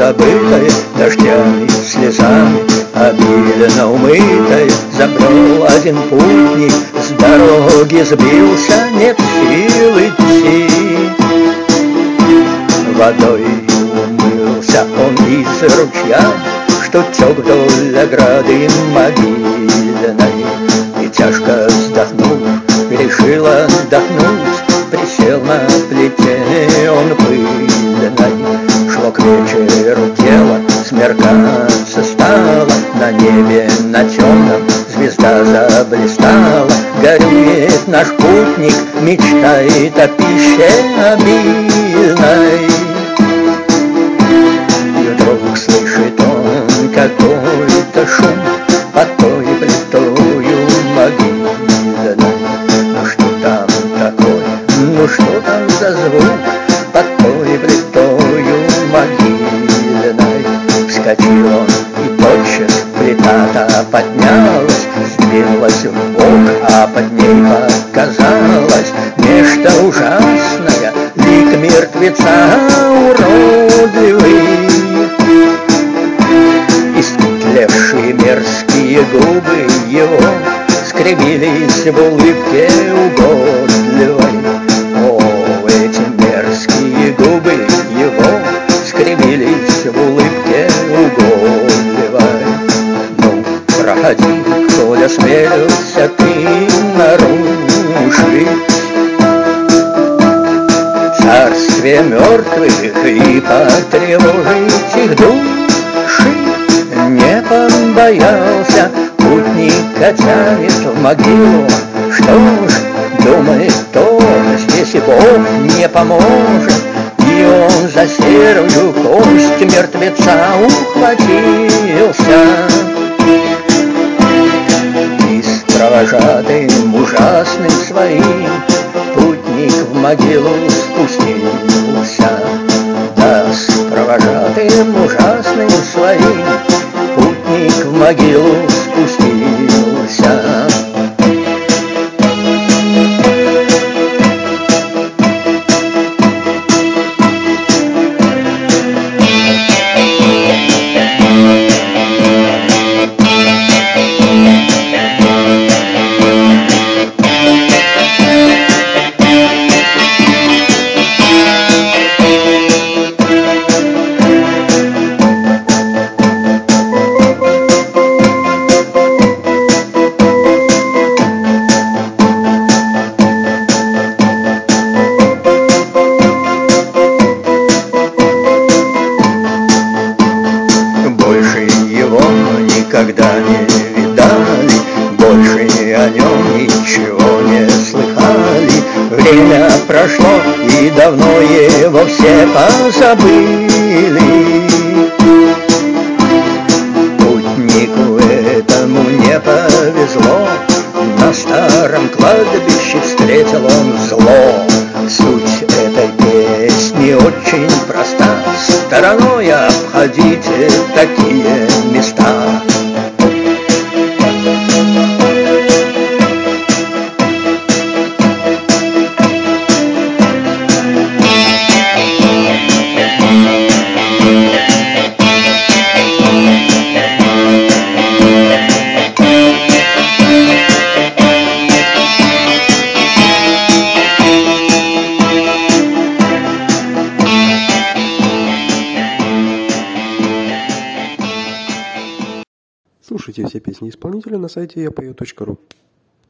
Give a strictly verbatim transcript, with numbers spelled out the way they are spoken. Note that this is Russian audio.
забытое дождями, слезами, обильно умытое. Забрел один путник, с дороги сбился, нет сил идти. Водой умылся он из ручья, что тек вдоль ограды могильной, и тяжко вздохнув, решил отдохнуть, присел на плетень он пыльной. Шло к вечеру тело, смеркаться стало, на небе на темном звезда заблистала. Горюет наш путник, мечтает о пище обильной. И вдруг слышит он какой-то шум под той плитою могильной. Ну что там такое, ну что там за звук под той плитою могильной? Вскочил он и тотчас плита-то поднялась, сдвинулась вбок, а под ней показалось нечто ужасное, лик мертвеца уродливый. Истлевшие мерзкие губы его скривились в улыбке угодливой. О, эти мерзкие губы его скривились в улыбке угодливой. Ну, проходи, коль осмелился ты нарушить царствие мертвых и потревожить их души. Не побоялся путника, тянет в могилу. Что ж, думает он, здесь и Бог не поможет. И он за серую кость мертвеца ухватился. И с провожатым ужасным своим путник в могилу спустился. Да, с провожатым ужасным своим путник в могилу спустился. Никогда не видали, больше о нем ничего не слыхали. Время прошло, и давно его все позабыли. Путнику этому не повезло, на старом кладбище встретил он зло. Суть этой песни очень проста: стороной обходите такие места. Слушайте все песни исполнителя на сайте я пою точка ру.